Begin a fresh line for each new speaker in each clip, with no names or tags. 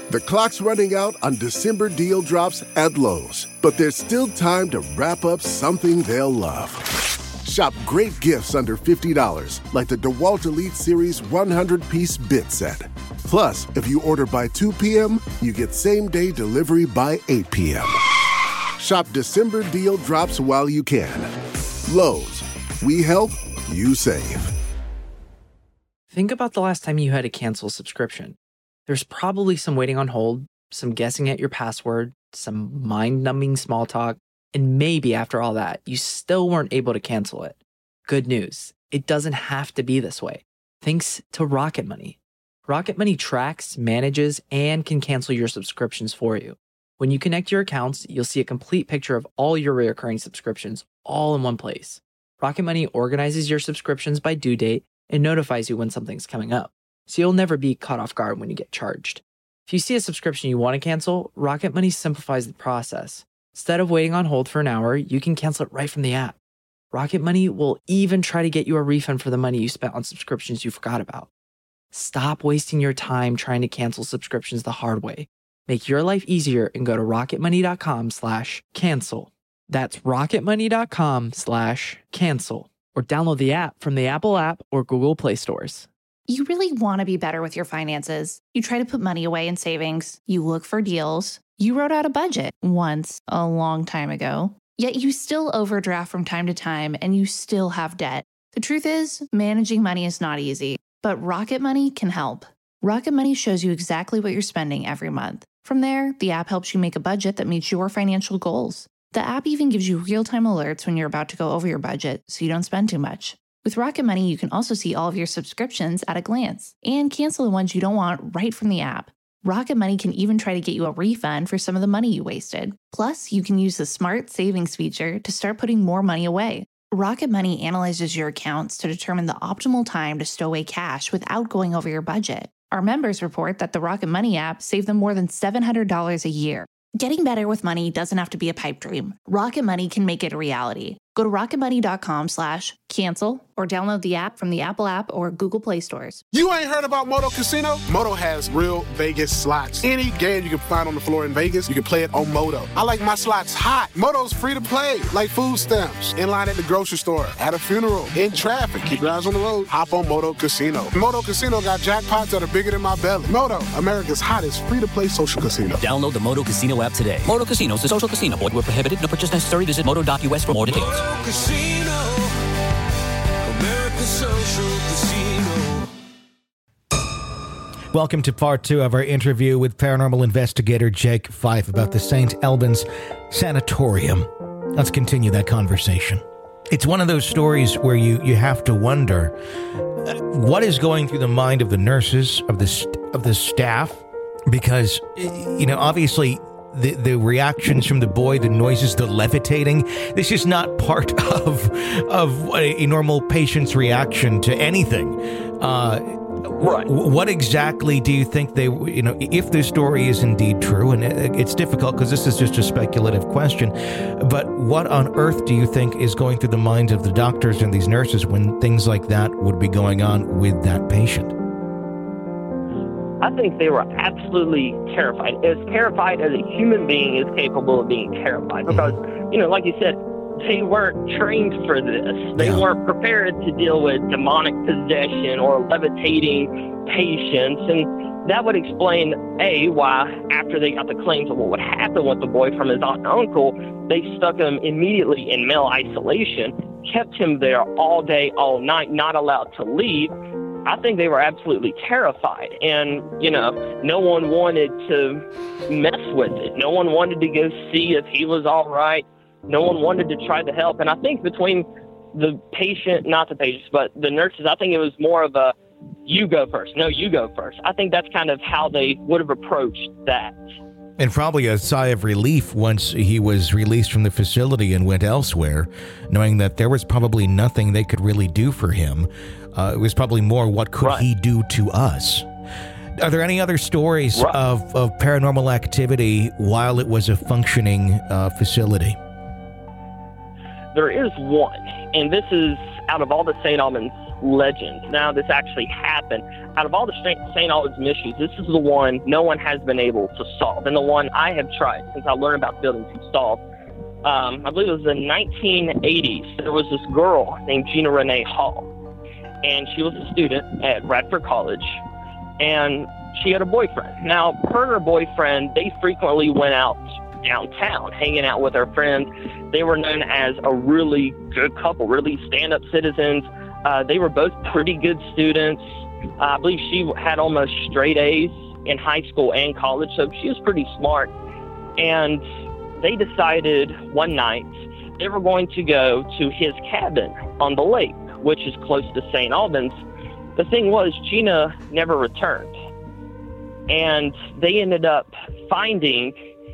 The clock's running out on December deal drops at Lowe's, but there's still time to wrap up something they'll love. Shop great gifts under $50, like the DeWalt Elite Series 100-piece bit set. Plus, if you order by 2 p.m., you get same-day delivery by 8 p.m. Shop December deal drops while you can. Lowe's. We help, you save.
Think about the last time you had to cancel a subscription. There's probably some waiting on hold, some guessing at your password, some mind-numbing small talk, and maybe after all that, you still weren't able to cancel it. Good news, it doesn't have to be this way. Thanks to Rocket Money. Rocket Money tracks, manages, and can cancel your subscriptions for you. When you connect your accounts, you'll see a complete picture of all your recurring subscriptions all in one place. Rocket Money organizes your subscriptions by due date and notifies you when something's coming up, so you'll never be caught off guard when you get charged. If you see a subscription you want to cancel, Rocket Money simplifies the process. Instead of waiting on hold for an hour, you can cancel it right from the app. Rocket Money will even try to get you a refund for the money you spent on subscriptions you forgot about. Stop wasting your time trying to cancel subscriptions the hard way. Make your life easier and go to rocketmoney.com/cancel. That's rocketmoney.com/cancel. Or download the app from the Apple app or Google Play stores.
You really want to be better with your finances. You try to put money away in savings. You look for deals. You wrote out a budget once, a long time ago. Yet you still overdraft from time to time and you still have debt. The truth is, managing money is not easy, but Rocket Money can help. Rocket Money shows you exactly what you're spending every month. From there, the app helps you make a budget that meets your financial goals. The app even gives you real-time alerts when you're about to go over your budget so you don't spend too much. With Rocket Money, you can also see all of your subscriptions at a glance and cancel the ones you don't want right from the app. Rocket Money can even try to get you a refund for some of the money you wasted. Plus, you can use the Smart Savings feature to start putting more money away. Rocket Money analyzes your accounts to determine the optimal time to stow away cash without going over your budget. Our members report that the Rocket Money app saved them more than $700 a year. Getting better with money doesn't have to be a pipe dream. Rocket Money can make it a reality. Go to rocketmoney.com/cancel or download the app from the Apple app or Google Play stores.
You ain't heard about Moto Casino? Moto has real Vegas slots. Any game you can find on the floor in Vegas, you can play it on Moto. I like my slots hot. Moto's free to play, like food stamps, in line at the grocery store, at a funeral, in traffic. Keep your eyes on the road. Hop on Moto Casino. Moto Casino got jackpots that are bigger than my belly. Moto, America's hottest free-to-play social casino.
Download the Moto Casino app today. Moto Casino is a social casino. Void where prohibited. No purchase necessary. Visit moto.us for more details.
Moto Casino, America's social casino.
Welcome to part 2 of our interview with paranormal investigator Jake Fife about the St. Albans Sanatorium. Let's continue that conversation. It's one of those stories where you have to wonder what is going through the mind of the nurses, of the staff, because, obviously the reactions from the boy, the noises, the levitating, this is not part of a normal patient's reaction to anything.
Right.
What exactly do you think they, if this story is indeed true, and it's difficult because this is just a speculative question, but what on earth do you think is going through the minds of the doctors and these nurses when things like that would be going on with that patient?
I think they were absolutely terrified. As terrified as a human being is capable of being terrified. Because, like you said, they weren't trained for this. They weren't prepared to deal with demonic possession or levitating patients. And that would explain, A, why after they got the claims of what would happen with the boy from his aunt and uncle, they stuck him immediately in male isolation, kept him there all day, all night, not allowed to leave. I think they were absolutely terrified. And, no one wanted to mess with it. No one wanted to go see if he was all right. No one wanted to try to help. And I think between the patient, not the patients, but the nurses, I think it was more of a, you go first. No, you go first. I think that's kind of how they would have approached that.
And probably a sigh of relief once he was released from the facility and went elsewhere, knowing that there was probably nothing they could really do for him. It was probably more, what could he do to us? Are there any other stories of paranormal activity while it was a functioning facility?
There is one, and this is out of all the St. Albans legends. Now, this actually happened happened. Out of all the St. Albans mysteries, this is the one no one has been able to solve, and the one I have tried since I learned about buildings to solve. I believe it was the 1980s. There was this girl named Gina Renee Hall, and she was a student at Radford College, and she had a boyfriend. Now, her and her boyfriend, they frequently went out downtown, hanging out with her friends. They were known as a really good couple, really stand-up citizens. They were both pretty good students. I believe she had almost straight A's in high school and college, so she was pretty smart. And they decided one night they were going to go to his cabin on the lake, which is close to St. Albans. The thing was, Gina never returned. And they ended up finding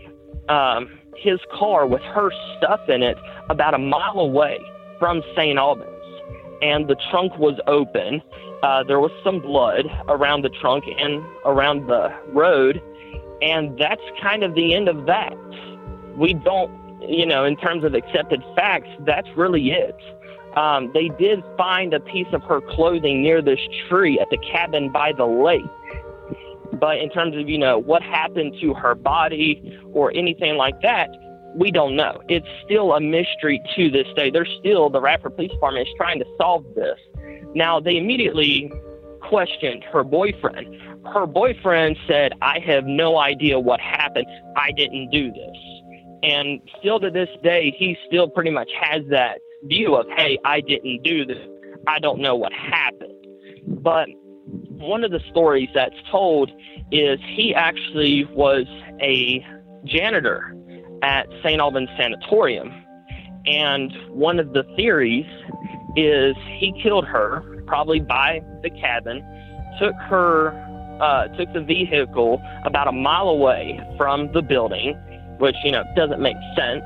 his car with her stuff in it about a mile away from St. Albans. And the trunk was open. There was some blood around the trunk and around the road. And that's kind of the end of that. We don't, in terms of accepted facts, that's really it. They did find a piece of her clothing near this tree at the cabin by the lake. But in terms of, what happened to her body or anything like that, we don't know. It's still a mystery to this day. The Radford Police Department is trying to solve this. Now, they immediately questioned her boyfriend. Her boyfriend said, I have no idea what happened. I didn't do this. And still to this day, he still pretty much has that view of, hey, I didn't do this. I don't know what happened. But one of the stories that's told is he actually was a janitor at St. Albans Sanatorium. And one of the theories is he killed her, probably by the cabin, took the vehicle about a mile away from the building, which, doesn't make sense,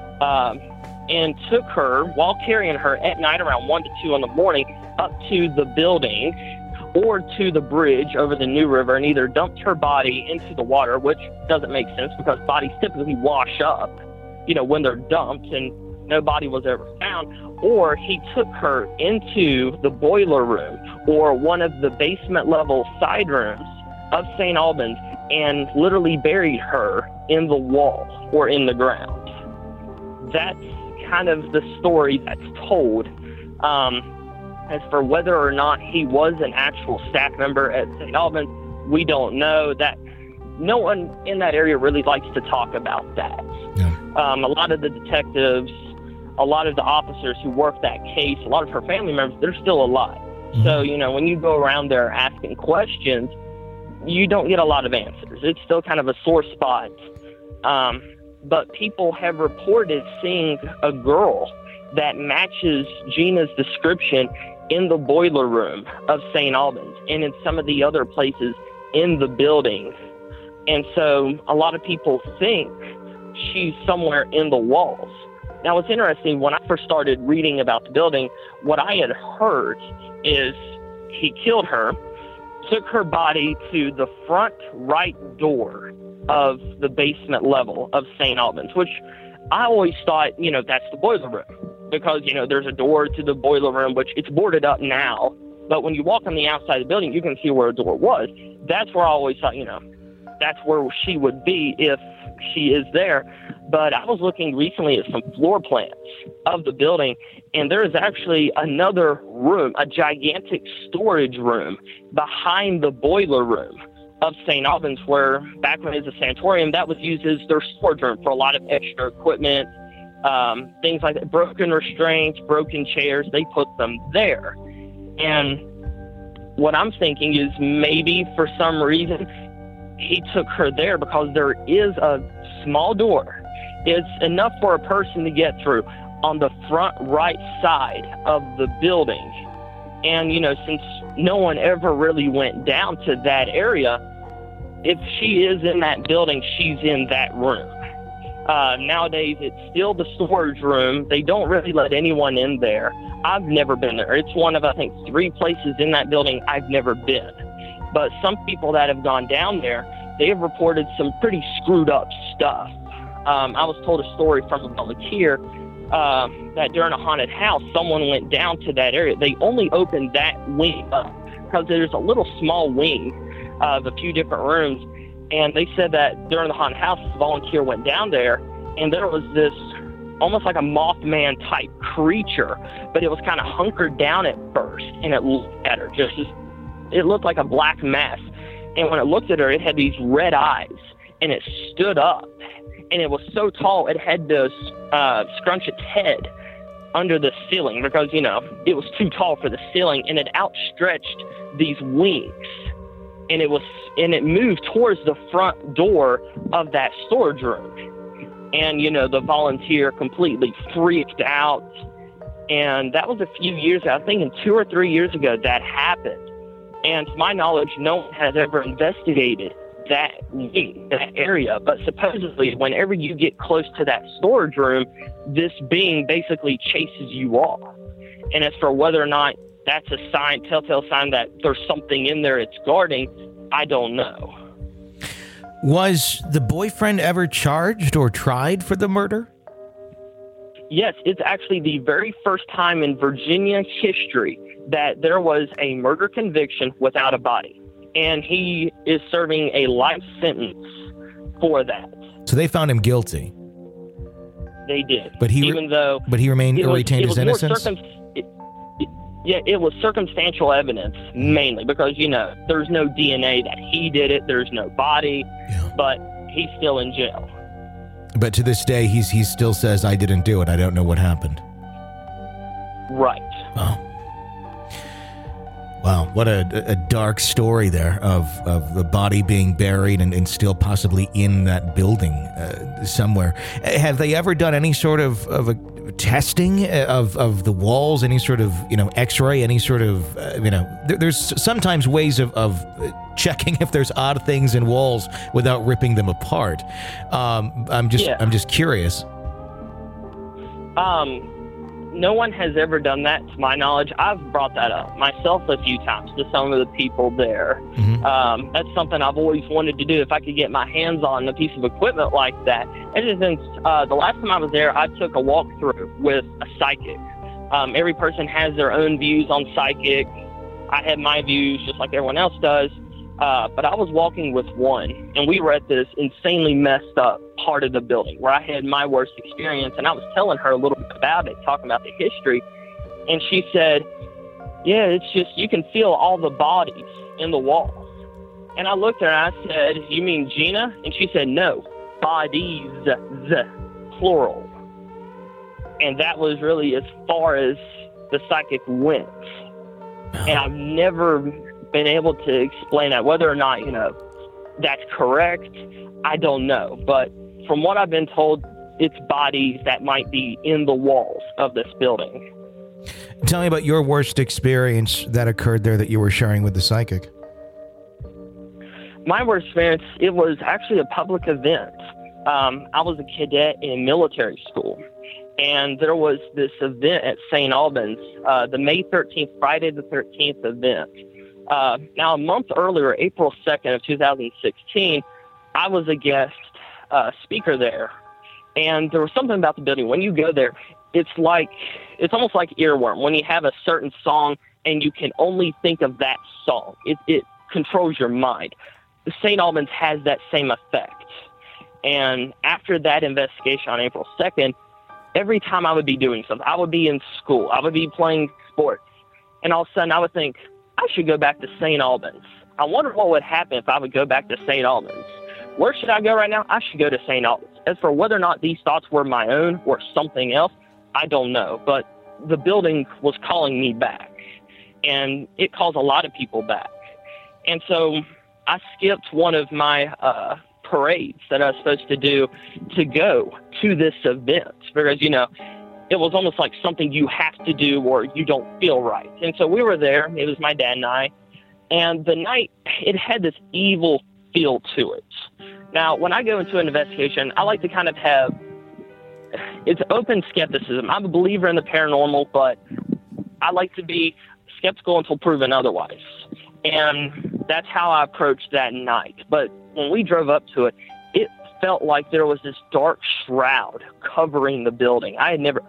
and took her while carrying her at night around 1 to 2 in the morning up to the building or to the bridge over the New River and either dumped her body into the water, which doesn't make sense because bodies typically wash up, when they're dumped, and no body was ever found, or he took her into the boiler room or one of the basement level side rooms of St. Albans and literally buried her in the wall or in the ground. That's kind of the story that's told. As for whether or not he was an actual staff member at St. Albans, we don't know. That no one in that area really likes to talk about that. Yeah. A lot of the detectives, a lot of the officers who worked that case, a lot of her family members, they're still alive. Mm-hmm. So, when you go around there asking questions, you don't get a lot of answers. It's still kind of a sore spot. But people have reported seeing a girl that matches Gina's description in the boiler room of St. Albans and in some of the other places in the building. And so a lot of people think she's somewhere in the walls. Now, what's interesting, when I first started reading about the building, what I had heard is he killed her, took her body to the front right door of the basement level of St. Albans, which I always thought, that's the boiler room. Because, there's a door to the boiler room, which it's boarded up now. But when you walk on the outside of the building, you can see where a door was. That's where I always thought, that's where she would be if she is there. But I was looking recently at some floor plans of the building, and there is actually another room, a gigantic storage room behind the boiler room of St. Albans, where back when it was a sanatorium, that was used as their storage room for a lot of extra equipment, things like that, broken restraints, broken chairs, they put them there. And what I'm thinking is maybe for some reason he took her there because there is a small door. It's enough for a person to get through on the front right side of the building. And, since no one ever really went down to that area, if she is in that building, she's in that room. Nowadays, it's still the storage room. They don't really let anyone in there. I've never been there. It's one of, I think, 3 places in that building I've never been. But some people that have gone down there, they have reported some pretty screwed up stuff. I was told a story from a volunteer that during a haunted house, someone went down to that area. They only opened that wing up because there's a little small wing of a few different rooms. And they said that during the haunted house, a volunteer went down there, and there was this almost like a Mothman type creature, but it was kind of hunkered down at first, and it looked at her it looked like a black mass. And when it looked at her, it had these red eyes, and it stood up, and it was so tall it had to scrunch its head under the ceiling because, it was too tall for the ceiling, and it outstretched these wings. And it moved towards the front door of that storage room. And, the volunteer completely freaked out. And that was a few years ago. I think 2 or 3 years ago that happened. And to my knowledge, no one has ever investigated that area. But supposedly, whenever you get close to that storage room, this being basically chases you off. And as for whether or not that's a telltale sign that there's something in there it's guarding, I don't know.
Was the boyfriend ever charged or tried for the murder?
Yes, it's actually the very first time in Virginia history that there was a murder conviction without a body. And he is serving a life sentence for that.
So they found him guilty.
They did.
But he retained his innocence? It was circumstantial evidence, mainly, because, there's no DNA that he did it. There's no body, but he's still in jail. But to this day, he still says, I didn't do it. I don't know what happened.
Right.
Oh. Wow, what a dark story there of the body being buried and still possibly in that building somewhere. Have they ever done any sort of a testing of the walls, any sort of, x-ray, any sort of, there's sometimes ways of checking if there's odd things in walls without ripping them apart. I'm just curious.
No one has ever done that, to my knowledge. I've brought that up myself a few times to some of the people there. Mm-hmm. That's something I've always wanted to do if I could get my hands on a piece of equipment like that. And since the last time I was there, I took a walkthrough with a psychic. Every person has their own views on psychic. I had my views just like everyone else does. But I was walking with one, and we were at this insanely messed up part of the building where I had my worst experience, and I was telling her a little bit about it, talking about the history, and she said, yeah, it's just, you can feel all the bodies in the walls. And I looked at her and I said, you mean Gina? And she said, no, bodies, plural. And that was really as far as the psychic went. And I've never been able to explain that. Whether or not, that's correct, I don't know. But from what I've been told, it's bodies that might be in the walls of this building.
Tell me about your worst experience that occurred there that you were sharing with the psychic.
My worst experience, it was actually a public event. I was a cadet in military school, and there was this event at St. Albans, the May 13th, Friday the 13th event. Now, a month earlier, April 2nd of 2016, I was a guest speaker there. And there was something about the building. When you go there, it's almost like earworm. When you have a certain song and you can only think of that song, it controls your mind. The St. Albans has that same effect. And after that investigation on April 2nd, every time I would be doing something, I would be in school, I would be playing sports, and all of a sudden I would think, I should go back to St. Albans. I wonder what would happen if I would go back to St. Albans. Where should I go right now? I should go to St. Albans. As for whether or not these thoughts were my own or something else, I don't know. But the building was calling me back, and it calls a lot of people back. And so I skipped one of my parades that I was supposed to do to go to this event because, it was almost like something you have to do or you don't feel right. And so we were there. It was my dad and I. And the night, it had this evil feel to it. Now, when I go into an investigation, I like to kind of it's open skepticism. I'm a believer in the paranormal, but I like to be skeptical until proven otherwise. And that's how I approached that night. But when we drove up to it, it felt like there was this dark shroud covering the building.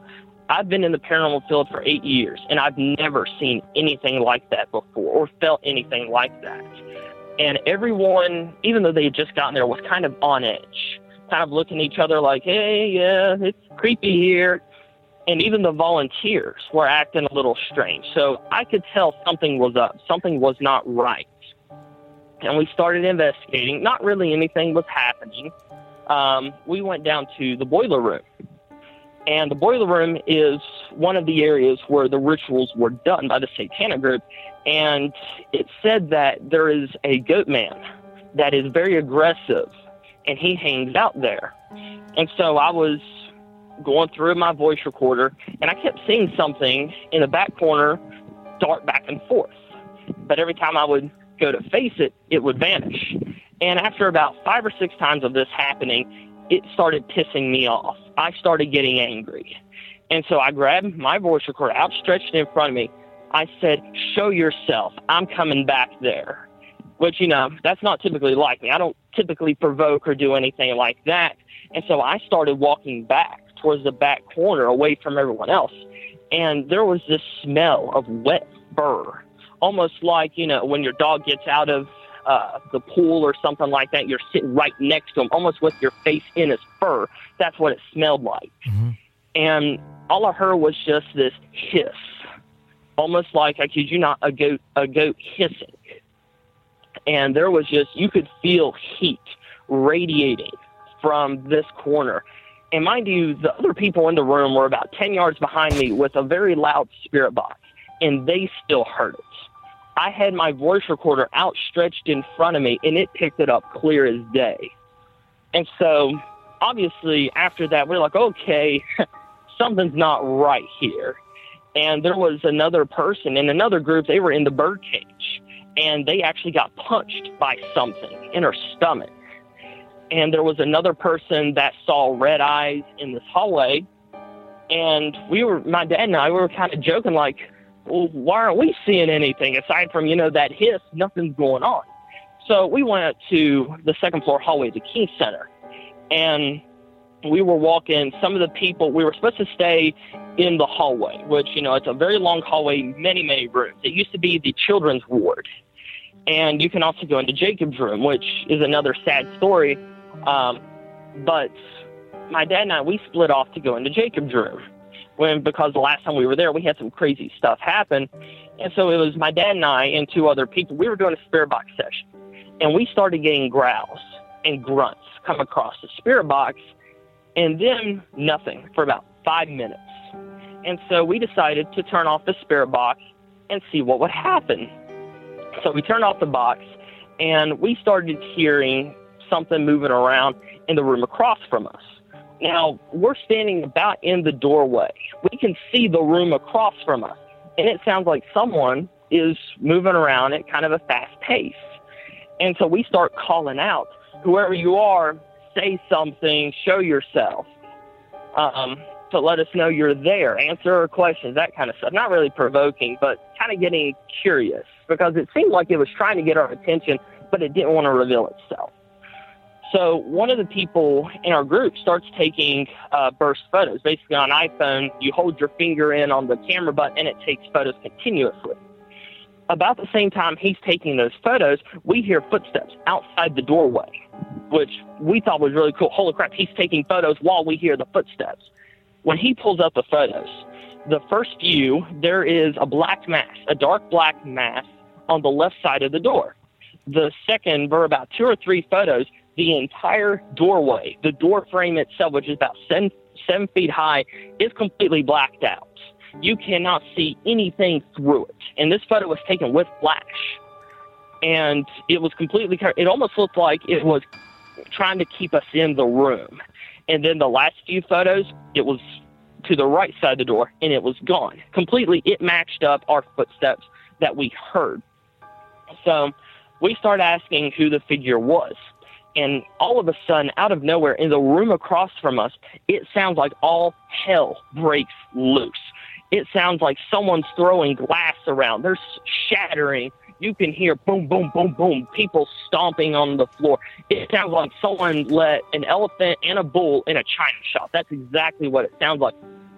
I've been in the paranormal field for 8 years, and I've never seen anything like that before or felt anything like that. And everyone, even though they had just gotten there, was kind of on edge, kind of looking at each other like, hey, yeah, it's creepy here. And even the volunteers were acting a little strange. So I could tell something was up. Something was not right. And we started investigating. Not really anything was happening. We went down to the boiler room. And the boiler room is one of the areas where the rituals were done by the Satanic group. And it said that there is a goat man that is very aggressive, and he hangs out there. And so I was going through my voice recorder, and I kept seeing something in the back corner dart back and forth. But every time I would go to face it, it would vanish. And after about 5 or 6 times of this happening, it started pissing me off. I started getting angry. And so I grabbed my voice recorder, outstretched it in front of me. I said, show yourself. I'm coming back there. Which, you know, that's not typically like me. I don't typically provoke or do anything like that. And so I started walking back towards the back corner away from everyone else. And there was this smell of wet fur, almost like, you know, when your dog gets out of the pool or something like that, you're sitting right next to him, almost with your face in his fur. That's what it smelled like. Mm-hmm. And all I heard was just this hiss, almost like, I kid you not, a goat hissing. And there was just, you could feel heat radiating from this corner. And mind you, the other people in the room were about 10 yards behind me with a very loud spirit box, and they still heard it. I had my voice recorder outstretched in front of me, and it picked it up clear as day. And so, obviously, after that, we're like, okay, something's not right here. And there was another person in another group. They were in the bird cage, and they actually got punched by something in her stomach. And there was another person that saw red eyes in this hallway. And my dad and I, we were kind of joking like, well, why aren't we seeing anything aside from, you know, that hiss? Nothing's going on. So we went up to the second floor hallway, the King Center. And we were walking, some of the people, we were supposed to stay in the hallway, which, you know, it's a very long hallway, many, many rooms. It used to be the children's ward. And you can also go into Jacob's room, which is another sad story. But my dad and I, we split off to go into Jacob's room because the last time we were there, we had some crazy stuff happen. And so it was my dad and I and 2 other people. We were doing a spirit box session, and we started getting growls and grunts come across the spirit box, and then nothing for about 5 minutes. And so we decided to turn off the spirit box and see what would happen. So we turned off the box, and we started hearing something moving around in the room across from us. Now, we're standing about in the doorway. We can see the room across from us, and it sounds like someone is moving around at kind of a fast pace. And so we start calling out, whoever you are, say something, show yourself, to let us know you're there, answer our questions, that kind of stuff. Not really provoking, but kind of getting curious, because it seemed like it was trying to get our attention, but it didn't want to reveal itself. So one of the people in our group starts taking burst photos. Basically, on iPhone, you hold your finger in on the camera button, and it takes photos continuously. About the same time he's taking those photos, we hear footsteps outside the doorway, which we thought was really cool. Holy crap, he's taking photos while we hear the footsteps. When he pulls up the photos, the first view, there is a black mass, a dark black mass on the left side of the door. The second, for about 2 or 3 photos, the entire doorway, the door frame itself, which is about 7 feet high, is completely blacked out. You cannot see anything through it. And this photo was taken with flash. And it was completely covered. It almost looked like it was trying to keep us in the room. And then the last few photos, it was to the right side of the door, and it was gone. Completely, it matched up our footsteps that we heard. So we started asking who the figure was. And all of a sudden, out of nowhere, in the room across from us, it sounds like all hell breaks loose. It sounds like someone's throwing glass around. They're shattering. You can hear boom, boom, boom, boom, people stomping on the floor. It sounds like someone let an elephant and a bull in a china shop. That's exactly what it sounds like.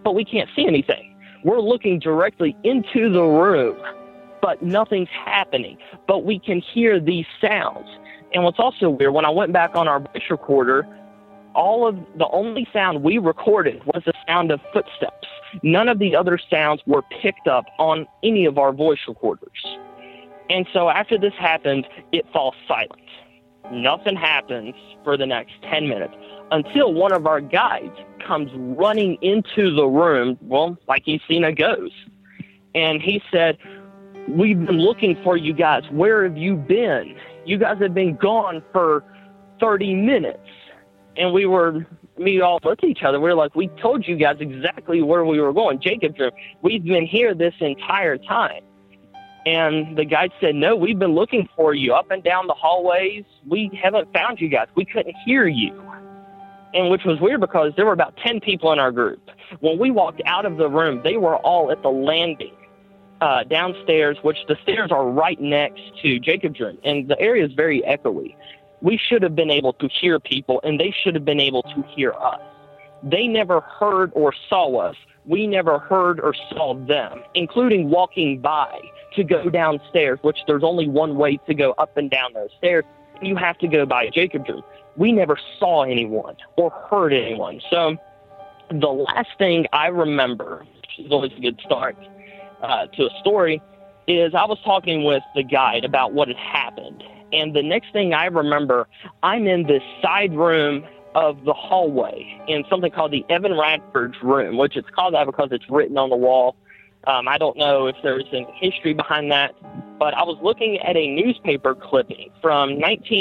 but we can't see anything. We're looking directly into the room, but nothing's happening. But we can hear these sounds. And what's also weird, when I went back on our voice recorder, the only sound we recorded was the sound of footsteps. None of the other sounds were picked up on any of our voice recorders. And so after this happened, it falls silent. Nothing happens for the next 10 minutes until one of our guides comes running into the room, well, like he's seen a ghost. And he said, "We've been looking for you guys. Where have you been? You guys have been gone for 30 minutes. And we all looked at each other. We were like, "We told you guys exactly where we were going. Jacob Dream, we've been here this entire time." And the guide said, "No, we've been looking for you up and down the hallways. We haven't found you guys. We couldn't hear you." And which was weird because there were about 10 people in our group. When we walked out of the room, they were all at the landing downstairs, which the stairs are right next to Jacob Dream. And the area is very echoey. We should have been able to hear people, and they should have been able to hear us. They never heard or saw us. We never heard or saw them, including walking by to go downstairs, which there's only one way to go up and down those stairs. You have to go by Jacob Dream. We never saw anyone or heard anyone. So the last thing I remember, which is always a good start to a story, is I was talking with the guide about what had happened. And the next thing I remember, I'm in this side room of the hallway in something called the Evan Radford's room, which it's called that because it's written on the wall. I don't know if there's any history behind that, but I was looking at a newspaper clipping from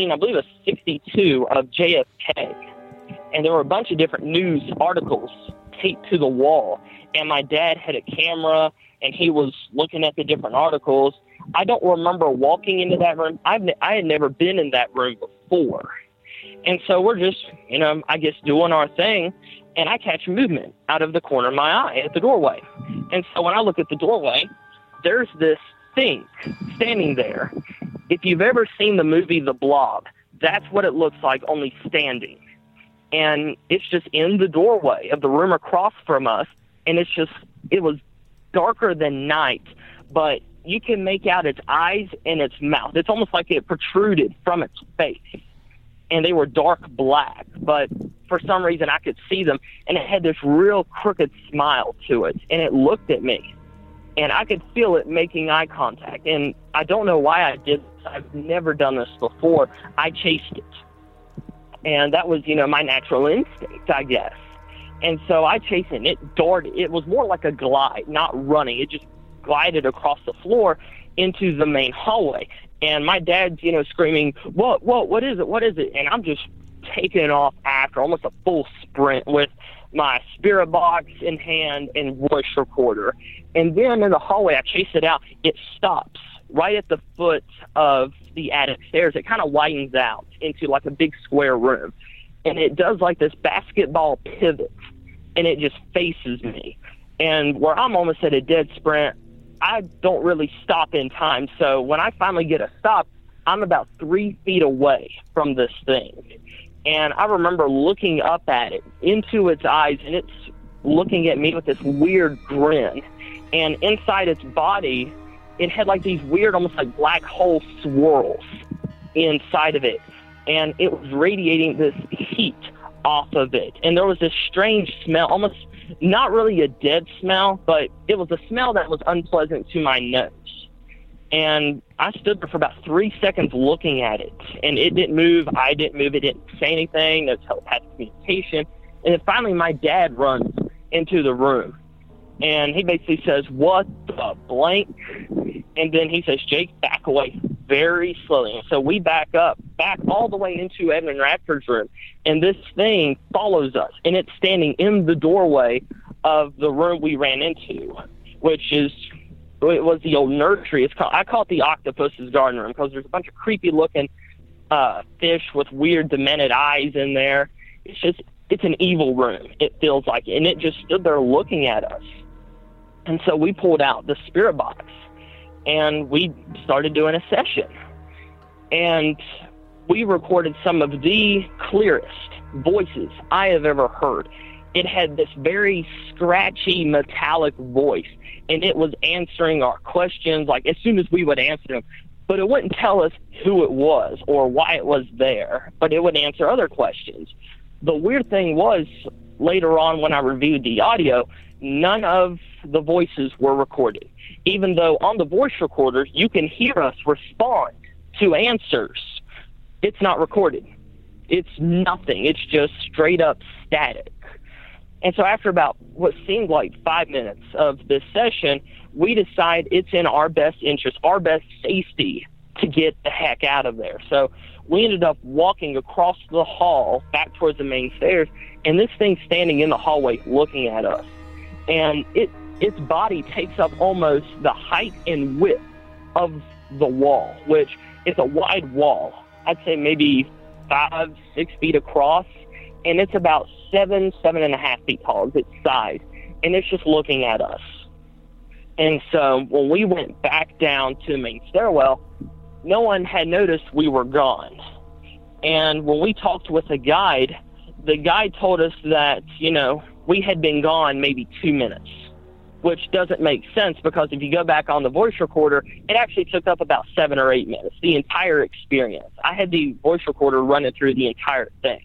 1962 of JFK. And there were a bunch of different news articles taped to the wall. And my dad had a camera, and he was looking at the different articles. I don't remember walking into that room. I had never been in that room before. And so we're just, I guess doing our thing, and I catch movement out of the corner of my eye at the doorway. And so when I look at the doorway, there's this thing standing there. If you've ever seen the movie The Blob, that's what it looks like, only standing. And it's just in the doorway of the room across from us, and it was darker than night, but you can make out its eyes and its mouth. It's almost like it protruded from its face. And they were dark black, but for some reason I could see them, and it had this real crooked smile to it, and it looked at me, and I could feel it making eye contact. And I don't know why I did this. I've never done this before. I chased it, and that was, my natural instinct, I guess. And so I chased it, and it darted. It was more like a glide, not running. It just glided across the floor into the main hallway. And my dad's, screaming, what is it? And I'm just taking off after, almost a full sprint with my spirit box in hand and voice recorder. And then in the hallway, I chase it out. It stops right at the foot of the attic stairs. It kind of widens out into like a big square room. And it does like this basketball pivot, and it just faces me. And where I'm almost at a dead sprint, I don't really stop in time. So when I finally get a stop, I'm about 3 feet away from this thing. And I remember looking up at it, into its eyes, and it's looking at me with this weird grin. And inside its body, it had like these weird, almost like black hole swirls inside of it. And it was radiating this heat off of it. And there was this strange smell, almost not really a dead smell, but it was a smell that was unpleasant to my nose. And I stood there for about 3 seconds looking at it, and it didn't move. I didn't move. It didn't say anything. No telepathic communication. And then finally my dad runs into the room, and he basically says, "What the blank?" And then he says, "Jake, back away very slowly." And so we back all the way into Evan Radford's room, and this thing follows us, and it's standing in the doorway of the room we ran into, which was the old nursery. I call it the octopus's garden room because there's a bunch of creepy looking fish with weird demented eyes in there. It's an evil room, it feels like, and it just stood there looking at us. And so we pulled out the spirit box, and we started doing a session. And we recorded some of the clearest voices I have ever heard. it had this very scratchy, metallic voice, and it was answering our questions, like, as soon as we would answer them. But it wouldn't tell us who it was or why it was there, but it would answer other questions. The weird thing was, later on when I reviewed the audio, none of the voices were recorded, even though on the voice recorder, you can hear us respond to answers. It's not recorded. It's nothing. It's just straight up static. And so after about what seemed like 5 minutes of this session, we decide it's in our best interest, our best safety, to get the heck out of there. So we ended up walking across the hall back towards the main stairs, and this thing's standing in the hallway looking at us. And its body takes up almost the height and width of the wall, which is a wide wall. I'd say maybe 5-6 feet across, and it's about 7.5 feet tall is its size, and it's just looking at us. And so when we went back down to the main stairwell, no one had noticed we were gone. And when we talked with the guide told us that, we had been gone maybe 2 minutes, which doesn't make sense because if you go back on the voice recorder, it actually took up about 7 or 8 minutes, the entire experience. I had the voice recorder running through the entire thing.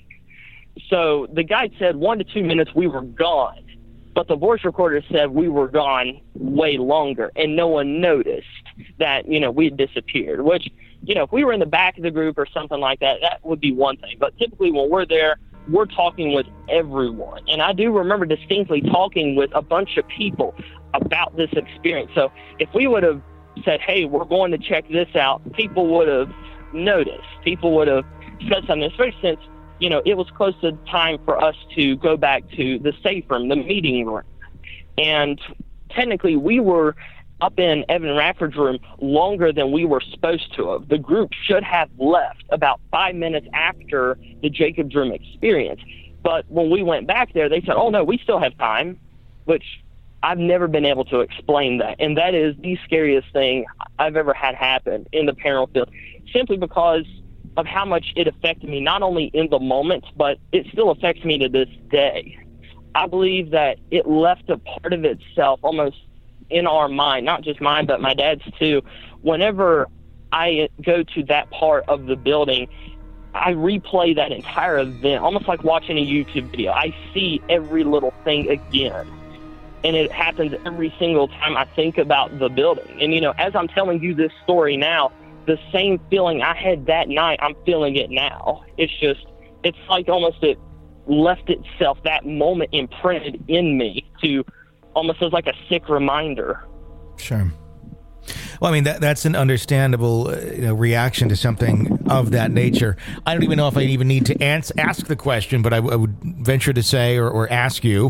So the guide said 1 to 2 minutes we were gone, but the voice recorder said we were gone way longer, and no one noticed that, we had disappeared, which, if we were in the back of the group or something like that, that would be one thing. But typically when we're there, we're talking with everyone. And I do remember distinctly talking with a bunch of people about this experience. So if we would have said, hey, we're going to check this out, people would have noticed. People would have said something, especially since, it was close to time for us to go back to the safe room, the meeting room. And technically we were up in Evan Radford's room longer than we were supposed to have. The group should have left about 5 minutes after the Jacob's room experience. But when we went back there, they said, oh, no, we still have time, which I've never been able to explain that. And that is the scariest thing I've ever had happen in the paranormal field, simply because of how much it affected me, not only in the moment, but it still affects me to this day. I believe that it left a part of itself almost in our mind, not just mine, but my dad's too. Whenever I go to that part of the building, I replay that entire event, almost like watching a YouTube video. I see every little thing again. And it happens every single time I think about the building. And, as I'm telling you this story now, the same feeling I had that night, I'm feeling it now. It's like almost it left itself, that moment imprinted in me to almost as like a sick reminder.
Sure. Well, I mean, that's an understandable reaction to something of that nature. I don't even know if I even need to ask the question, but I would venture to say or ask you,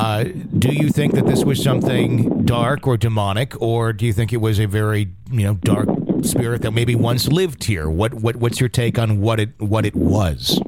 do you think that this was something dark or demonic, or do you think it was a very, dark spirit that maybe once lived here? What's your take on what it was?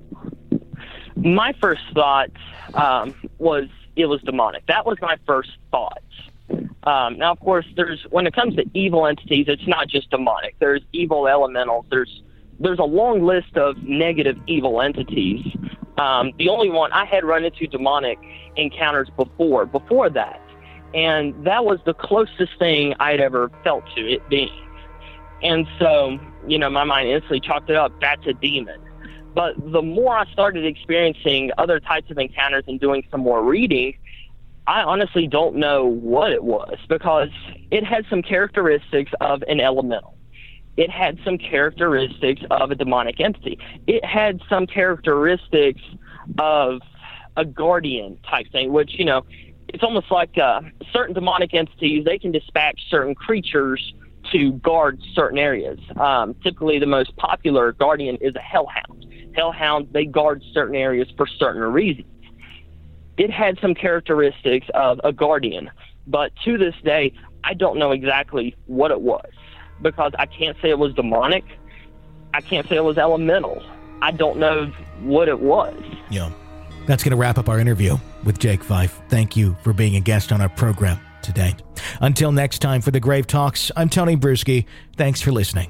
My first thought was it was demonic. That was my first thought. Now, of course, when it comes to evil entities, it's not just demonic. There's evil elementals. There's a long list of negative evil entities. The only one I had run into demonic encounters before that, and that was the closest thing I'd ever felt to it being. And so, my mind instantly chalked it up, that's a demon. But the more I started experiencing other types of encounters and doing some more reading, I honestly don't know what it was, because it had some characteristics of an elemental. It had some characteristics of a demonic entity. It had some characteristics of a guardian type thing, which, it's almost like certain demonic entities, they can dispatch certain creatures to guard certain areas. Typically, the most popular guardian is a hellhound. Hellhounds, they guard certain areas for certain reasons. It had some characteristics of a guardian, but to this day, I don't know exactly what it was, because I can't say it was demonic. I can't say it was elemental. I don't know what it was.
Yeah. That's going to wrap up our interview with Jake Fife. Thank you for being a guest on our program today. Until next time for the Grave Talks, I'm Tony Bruschi. Thanks for listening.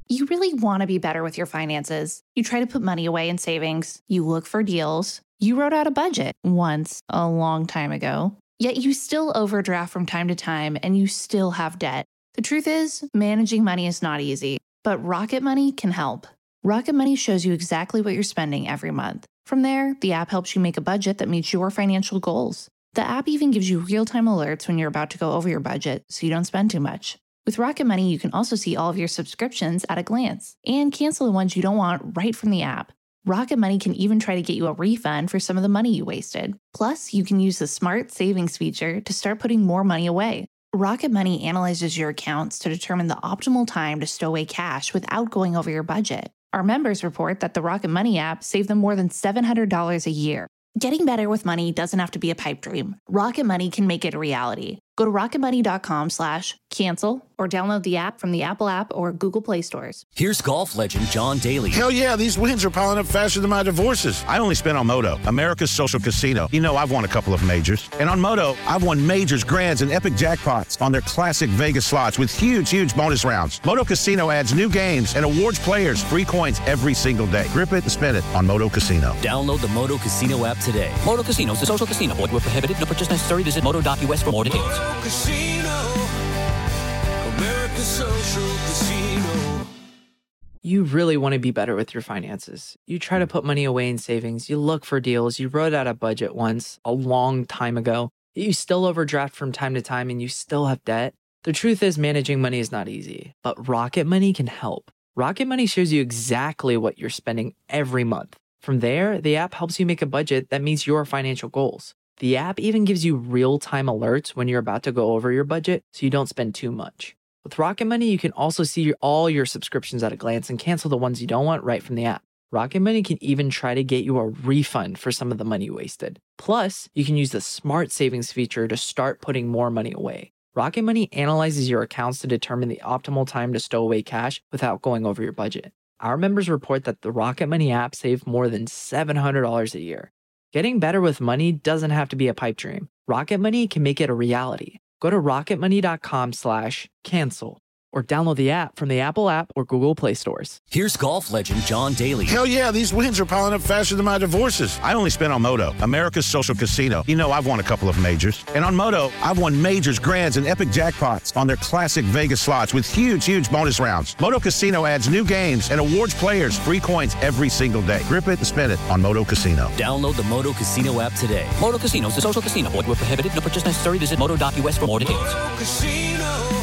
You really want to be better with your finances. You try to put money away in savings. You look for deals. You wrote out a budget once a long time ago. Yet you still overdraft from time to time and you still have debt. The truth is, managing money is not easy, but Rocket Money can help. Rocket Money shows you exactly what you're spending every month. From there, the app helps you make a budget that meets your financial goals. The app even gives you real-time alerts when you're about to go over your budget so you don't spend too much. With Rocket Money, you can also see all of your subscriptions at a glance and cancel the ones you don't want right from the app. Rocket Money can even try to get you a refund for some of the money you wasted. Plus, you can use the Smart Savings feature to start putting more money away. Rocket Money analyzes your accounts to determine the optimal time to stow away cash without going over your budget. Our members report that the Rocket Money app saved them more than $700 a year. Getting better with money doesn't have to be a pipe dream. Rocket Money can make it a reality. Go to rocketmoney.com/cancel or download the app from the Apple app or Google Play stores.
Here's golf legend John Daly.
Hell yeah, these wins are piling up faster than my divorces. I only spent on Moto, America's social casino. You know, I've won a couple of majors. And on Moto, I've won majors, grands, and epic jackpots on their classic Vegas slots with huge bonus rounds. Moto Casino adds new games and awards players free coins every single day. Grip it and spin it on Moto Casino.
Download the Moto Casino app today. Moto Casino is a social casino. Void where prohibited. No purchase necessary. Visit moto.us for more details.
Casino, America's social casino.
You really want to be better with your finances. You try to put money away in savings. You look for deals. You wrote out a budget once a long time ago. You still overdraft from time to time and you still have debt. The truth is, managing money is not easy, but Rocket Money can help. Rocket Money shows you exactly what you're spending every month. From there, the app helps you make a budget that meets your financial goals. The app even gives you real-time alerts when you're about to go over your budget so you don't spend too much. With Rocket Money, you can also see all your subscriptions at a glance and cancel the ones you don't want right from the app. Rocket Money can even try to get you a refund for some of the money you wasted. Plus, you can use the Smart Savings feature to start putting more money away. Rocket Money analyzes your accounts to determine the optimal time to stow away cash without going over your budget. Our members report that the Rocket Money app saved more than $700 a year. Getting better with money doesn't have to be a pipe dream. Rocket Money can make it a reality. Go to rocketmoney.com/cancel or download the app from the Apple app or Google Play stores.
Here's golf legend John Daly.
Hell yeah, these wins are piling up faster than my divorces. I only spent on Moto, America's social casino. You know, I've won a couple of majors. And on Moto, I've won majors, grands, and epic jackpots on their classic Vegas slots with huge bonus rounds. Moto Casino adds new games and awards players free coins every single day. Grip it and spin it on Moto Casino.
Download the Moto Casino app today. Moto Casino is a social casino. Void where prohibited. No purchase necessary. Visit moto.us for more details.
Moto Casino,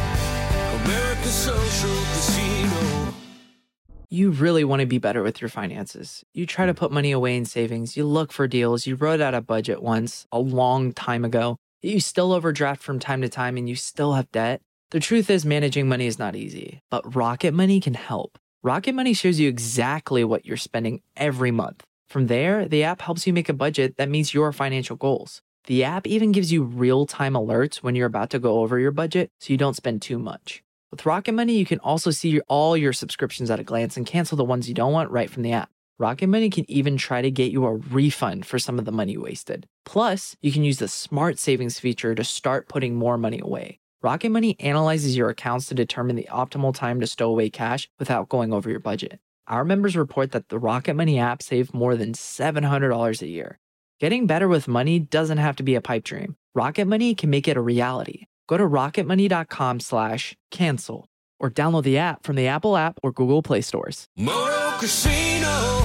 America's social casino.
You really want to be better with your finances. You try to put money away in savings. You look for deals. You wrote out a budget once a long time ago. You still overdraft from time to time and you still have debt. The truth is, managing money is not easy, but Rocket Money can help. Rocket Money shows you exactly what you're spending every month. From there, the app helps you make a budget that meets your financial goals. The app even gives you real-time alerts when you're about to go over your budget so you don't spend too much. With Rocket Money, you can also see all your subscriptions at a glance and cancel the ones you don't want right from the app. Rocket Money can even try to get you a refund for some of the money you wasted. Plus, you can use the Smart Savings feature to start putting more money away. Rocket Money analyzes your accounts to determine the optimal time to stow away cash without going over your budget. Our members report that the Rocket Money app saved more than $700 a year. Getting better with money doesn't have to be a pipe dream. Rocket Money can make it a reality. Go to rocketmoney.com/cancel or download the app from the Apple app or Google Play stores.
Moto Casino,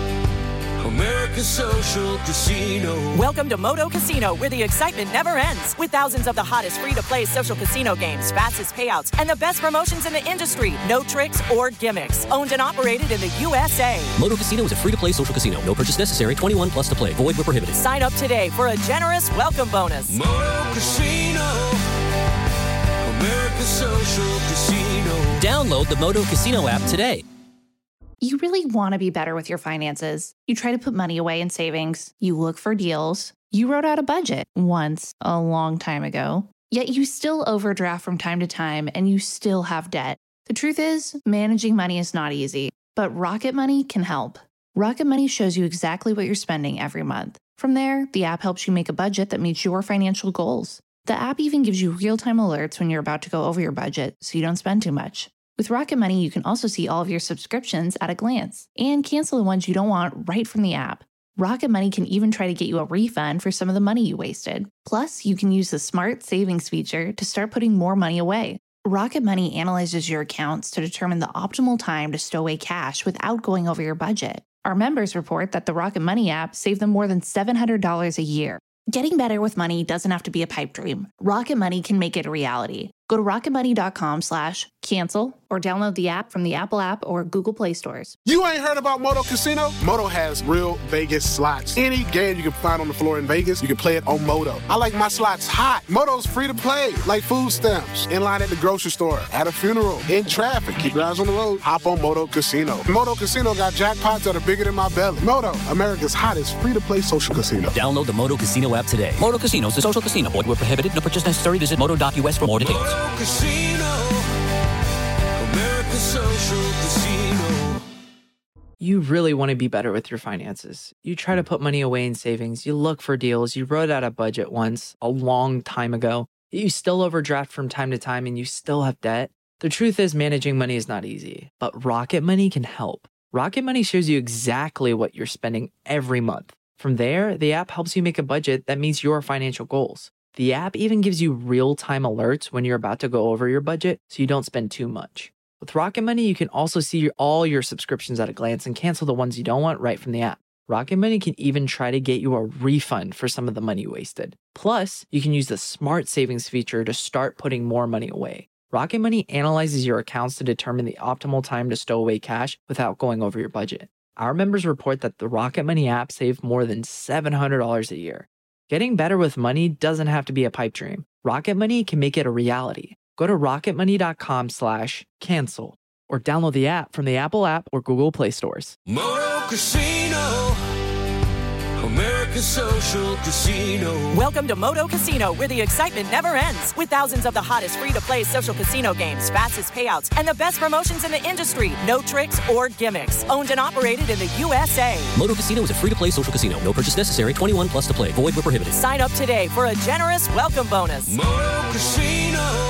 America's social casino.
Welcome to Moto Casino, where the excitement never ends. With thousands of the hottest free-to-play social casino games, fastest payouts, and the best promotions in the industry. No tricks or gimmicks. Owned and operated in the USA.
Moto Casino is a free-to-play social casino. No purchase necessary. 21 plus to play. Void where prohibited.
Sign up today for a generous welcome bonus.
Moto Casino, America's social casino.
Download the Moto Casino app today.
You really want to be better with your finances. You try to put money away in savings. You look for deals. You wrote out a budget once a long time ago. Yet you still overdraft from time to time and you still have debt. The truth is, managing money is not easy, but Rocket Money can help. Rocket Money shows you exactly what you're spending every month. From there, the app helps you make a budget that meets your financial goals. The app even gives you real-time alerts when you're about to go over your budget so you don't spend too much. With Rocket Money, you can also see all of your subscriptions at a glance and cancel the ones you don't want right from the app. Rocket Money can even try to get you a refund for some of the money you wasted. Plus, you can use the Smart Savings feature to start putting more money away. Rocket Money analyzes your accounts to determine the optimal time to stow away cash without going over your budget. Our members report that the Rocket Money app saved them more than $700 a year. Getting better with money doesn't have to be a pipe dream. Rocket Money can make it a reality. Go to rocketmoney.com/cancel or download the app from the Apple app or Google Play stores.
You ain't heard about Moto Casino? Moto has real Vegas slots. Any game you can find on the floor in Vegas, you can play it on Moto. I like my slots hot. Moto's free to play, like food stamps. In line at the grocery store, at a funeral, in traffic. Keep your eyes on the road. Hop on Moto Casino. Moto Casino got jackpots that are bigger than my belly. Moto, America's hottest free-to-play social casino.
Download the Moto Casino app today. Moto Casino is a social casino. Void where prohibited. No purchase necessary. Visit moto.us for more details.
Moto Casino, America's social casino.
You really want to be better with your finances. You try to put money away in savings. You look for deals. You wrote out a budget once a long time ago. You still overdraft from time to time and you still have debt. The truth is managing money is not easy, but Rocket Money can help. Rocket Money shows you exactly what you're spending every month. From there, the app helps you make a budget that meets your financial goals. The app even gives you real-time alerts when you're about to go over your budget so you don't spend too much. With Rocket Money, you can also see all your subscriptions at a glance and cancel the ones you don't want right from the app. Rocket Money can even try to get you a refund for some of the money you wasted. Plus, you can use the Smart Savings feature to start putting more money away. Rocket Money analyzes your accounts to determine the optimal time to stow away cash without going over your budget. Our members report that the Rocket Money app saved more than $700 a year. Getting better with money doesn't have to be a pipe dream. Rocket Money can make it a reality. Go to rocketmoney.com/cancel or download the app from the Apple app or Google Play stores.
Moto Casino, America's social casino.
Welcome to Moto Casino, where the excitement never ends. With thousands of the hottest free-to-play social casino games, fastest payouts, and the best promotions in the industry. No tricks or gimmicks. Owned and operated in the USA.
Moto Casino is a free-to-play social casino. No purchase necessary. 21 plus to play. Void where prohibited.
Sign up today for a generous welcome bonus.
Moto Casino,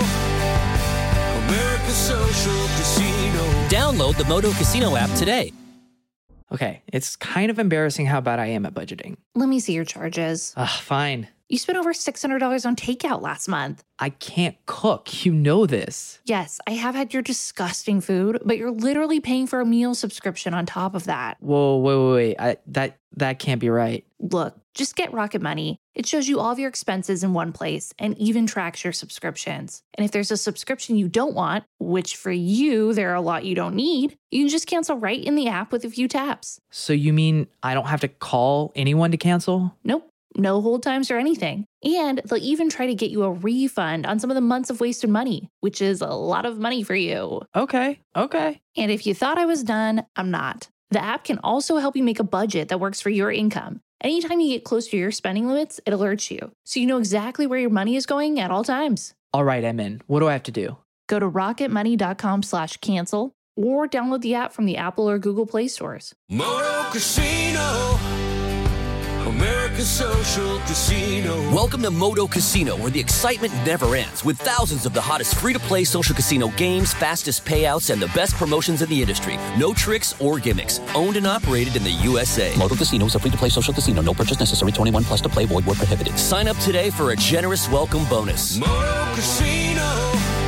America's social casino.
Download the Moto Casino app today.
Okay, it's kind of embarrassing how bad I am at budgeting.
Let me see your charges.
Fine.
You spent over $600 on takeout last month.
I can't cook. You know this.
Yes, I have had your disgusting food, but you're literally paying for a meal subscription on top of that.
Whoa, wait. That can't be right.
Look, just get Rocket Money. It shows you all of your expenses in one place and even tracks your subscriptions. And if there's a subscription you don't want, which for you, there are a lot you don't need, you can just cancel right in the app with a few taps.
So you mean I don't have to call anyone to cancel?
Nope. No hold times or anything. And they'll even try to get you a refund on some of the months of wasted money, which is a lot of money for you.
Okay.
And if you thought I was done, I'm not. The app can also help you make a budget that works for your income. Anytime you get close to your spending limits, it alerts you, so you know exactly where your money is going at all times.
All right, I'm in. What do I have to do?
Go to rocketmoney.com/cancel or download the app from the Apple or Google Play stores.
Moto Casino, America's social casino.
Welcome to Moto Casino, where the excitement never ends. With thousands of the hottest free-to-play social casino games, fastest payouts, and the best promotions in the industry. No tricks or gimmicks. Owned and operated in the USA. Moto Casino is a free-to-play social casino. No purchase necessary. 21 plus to play. Void where prohibited. Sign up today for a generous welcome bonus.
Moto Casino,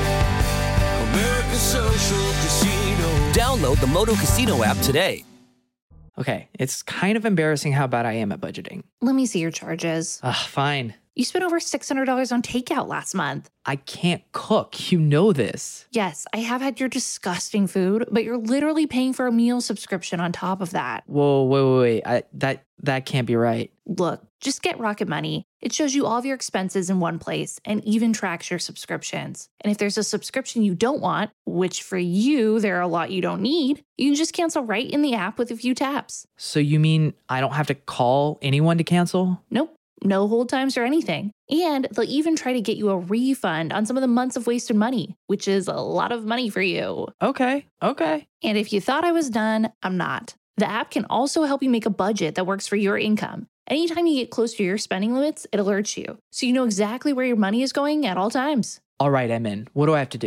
America's social casino.
Download the Moto Casino app today.
Okay, it's kind of embarrassing how bad I am at budgeting.
Let me see your charges.
Fine.
You spent over $600 on takeout last month.
I can't cook. You know this.
Yes, I have had your disgusting food, but you're literally paying for a meal subscription on top of that.
Whoa, wait. That can't be right.
Look, just get Rocket Money. It shows you all of your expenses in one place and even tracks your subscriptions. And if there's a subscription you don't want, which for you, there are a lot you don't need, you can just cancel right in the app with a few taps.
So you mean I don't have to call anyone to cancel?
Nope. No hold times or anything. And they'll even try to get you a refund on some of the months of wasted money, which is a lot of money for you.
Okay.
And if you thought I was done, I'm not. The app can also help you make a budget that works for your income. Anytime you get close to your spending limits, it alerts you, so you know exactly where your money is going at all times.
All right, I'm in. What do I have to do?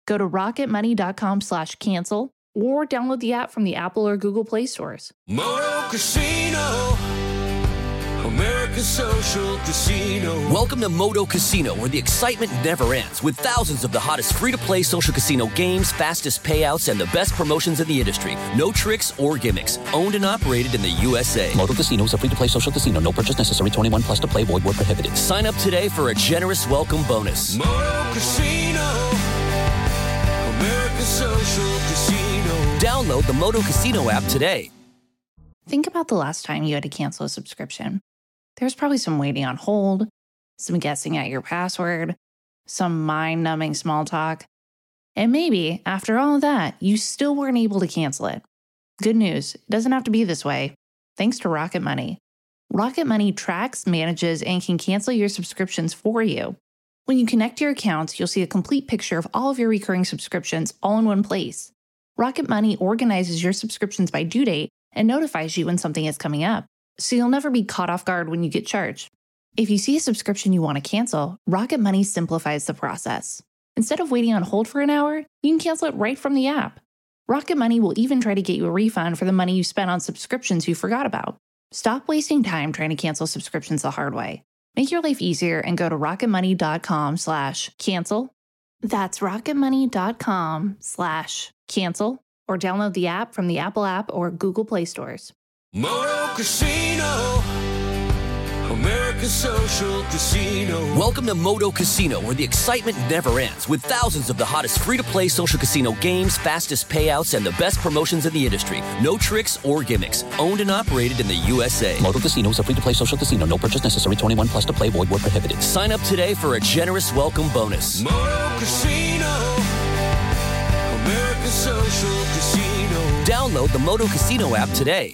Go to rocketmoney.com/cancel or download the app from the Apple or Google Play stores.
Moto Casino, America's social casino.
Welcome to Moto Casino, where the excitement never ends, with thousands of the hottest free-to-play social casino games, fastest payouts, and the best promotions in the industry. No tricks or gimmicks. Owned and operated in the USA.
Moto Casino is a free-to-play social casino. No purchase necessary. 21 plus to play. Void where prohibited.
Sign up today for a generous welcome bonus.
Moto Casino, America's social casino.
Download the Moto Casino app today.
Think about the last time you had to cancel a subscription. There's probably some waiting on hold, some guessing at your password, some mind-numbing small talk. And maybe, after all of that, you still weren't able to cancel it. Good news, it doesn't have to be this way. Thanks to Rocket Money. Rocket Money tracks, manages, and can cancel your subscriptions for you. When you connect your accounts, you'll see a complete picture of all of your recurring subscriptions all in one place. Rocket Money organizes your subscriptions by due date and notifies you when something is coming up, so you'll never be caught off guard when you get charged. If you see a subscription you want to cancel, Rocket Money simplifies the process. Instead of waiting on hold for an hour, you can cancel it right from the app. Rocket Money will even try to get you a refund for the money you spent on subscriptions you forgot about. Stop wasting time trying to cancel subscriptions the hard way. Make your life easier and go to rocketmoney.com/cancel. That's rocketmoney.com/cancel, or download the app from the Apple app or Google Play stores.
Moto Casino, America's social casino.
Welcome to Moto Casino, where the excitement never ends, with thousands of the hottest free-to-play social casino games, fastest payouts, and the best promotions in the industry. No tricks or gimmicks. Owned and operated in the USA.
Moto Casino is a free-to-play social casino. No purchase necessary. 21 plus to play. Void where prohibited.
Sign up today for a generous welcome bonus.
Moto Casino, America's social casino.
Download the Moto Casino app today.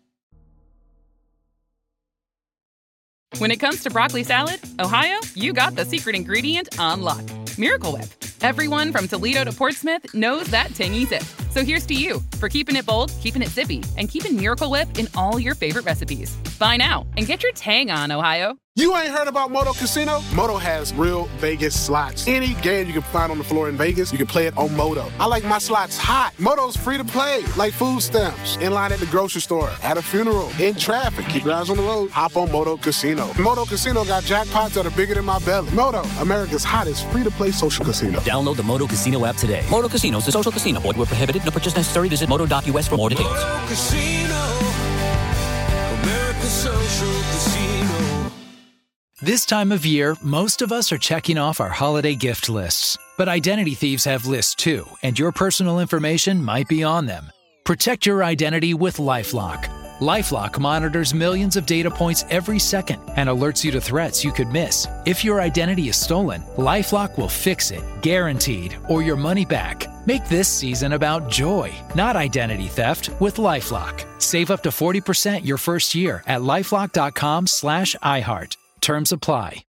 When it comes to broccoli salad, Ohio, you got the secret ingredient on lock. Miracle Whip. Everyone from Toledo to Portsmouth knows that tangy zip. So here's to you for keeping it bold, keeping it zippy, and keeping Miracle Whip in all your favorite recipes. Buy now and get your tang on, Ohio.
You ain't heard about Moto Casino? Moto has real Vegas slots. Any game you can find on the floor in Vegas, you can play it on Moto. I like my slots hot. Moto's free to play, like food stamps. In line at the grocery store, at a funeral, in traffic. Keep your eyes on the road. Hop on Moto Casino. Moto Casino got jackpots that are bigger than my belly. Moto, America's hottest free-to-play social casino.
Download the Moto Casino app today.
Moto Casino is a social casino. Void where prohibited. No purchase necessary. Visit moto.us for more details.
Moto Casino, America's social casino.
This time of year, most of us are checking off our holiday gift lists. But identity thieves have lists too, and your personal information might be on them. Protect your identity with LifeLock. LifeLock monitors millions of data points every second and alerts you to threats you could miss. If your identity is stolen, LifeLock will fix it, guaranteed, or your money back. Make this season about joy, not identity theft, with LifeLock. Save up to 40% your first year at LifeLock.com/iHeart. Terms apply.